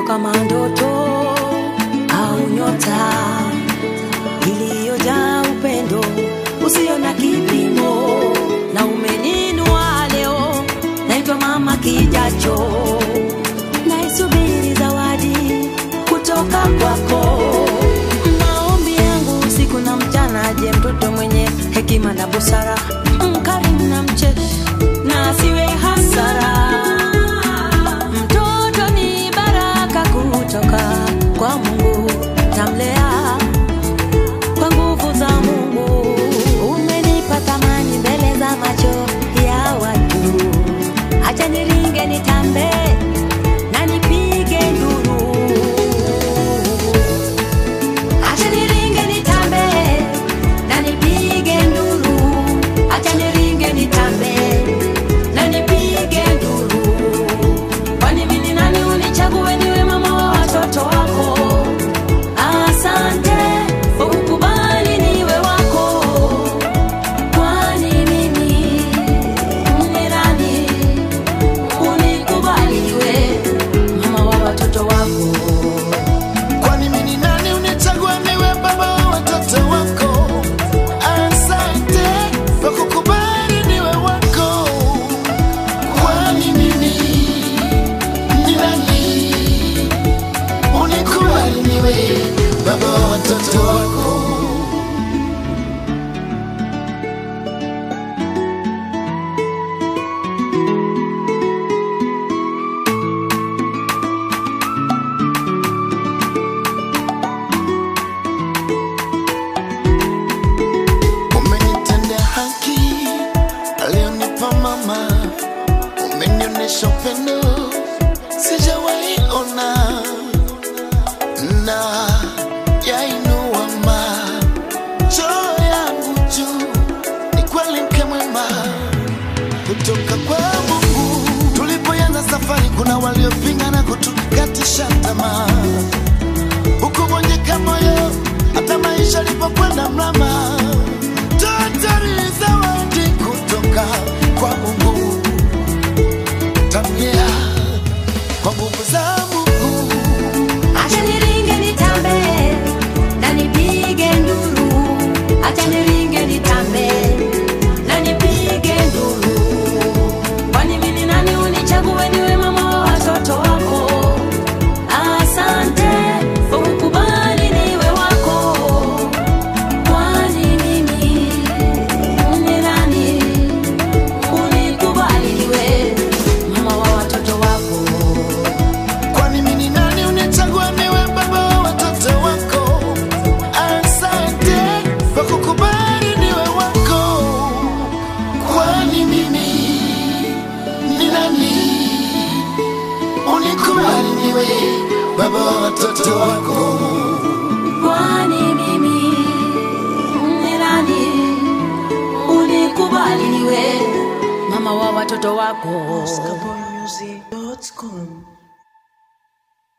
kama ndoto au nyota iliyojaa upendo usio na kipimo, na umeninua leo. Naitwa mama kijacho, naisubiri zawadi kutoka kwako. Maombi yangu usiku na mchana, je, mtoto mwenye hekima na busara, mkarimu na mcheshi na asiwe hasara. Mtoto ni baraka kutoka kwa Mungu, tamlea kwa nguvu za Mungu. Umenipa thamani mbele za macho ya watu, acha niringe nitambe na nipige nduru. Acha niringe nitambe na nipige nduru. Acha niringe nitambe na nipige nduru. Kwani mimi nani unichague niwe mama wa watoto wako? Asante kwa kukubali niwe wako. Kwani mimi ni nani unikubali niwe mama wa watoto wako? Kwani mimi nani unichagua niwe baba wa watoto wako? Asante kwa kukubali niwe wako. Kwani mimi ni nani unikubali niwe baba wa watoto wako? Umenitendea haki alionipa mama, umenionyesha upendo sijawahi ona, na yainua macho yangu juu. Ni kweli mke mwema kutoka kwa Mungu. Tulipoanza safari kuna waliopinga na kutukatisha tamaa, ukuvunjika moyo hata maisha yalipokwenda mrama. Totari zawadi kutoka kwa Mungu, tamlea kwa nguvu za Mungu. Acha niringe nitambe na nipige nduru. Acha niringe nitambe na nipige nduru. Kwani mimi nani unichague niwe mama wa watoto wako? Asante kwa kukubali niwe wako. Kwani mimi ni nani unikubali niwe mama wa watoto wako? Kwani mimi nani unichagua niwe baba wa watoto wako? Asante kwa kukubali niwe wako. Kwani mimi ni nani unikubali niwe baba wa watoto wako? Kwani mimi ni nani unikubali niwe mama wa watoto wako?